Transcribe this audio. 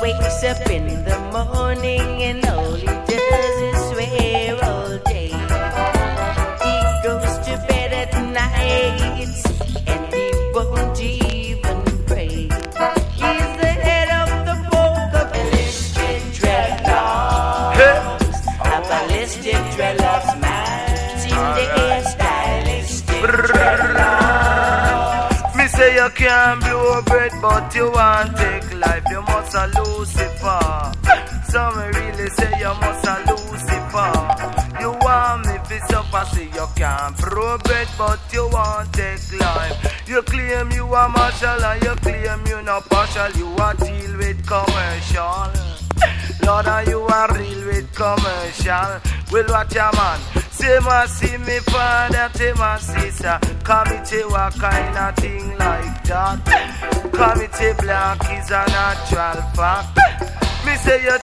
wakes up in the morning and all he does is swear all day. He goes to bed at night and he won't even pray. He's the head of the folk of ballistic dreadlocks. A ballistic dreadlocks man. Seem the hairstylistic dreadlocks. Me say you can't blow bread, but you want take life. You must a Lucifer. So me really say you must a Lucifer. You want me to suffer, say you can't blow bread, but you want take life. You claim you are martial and you claim you not partial. You are deal with commercial. Lord, and you are real with commercial. Well, watch your man. Say my see me father, say my sister. Come it a kind of thing like that. Come it black is a natural fact. Me say you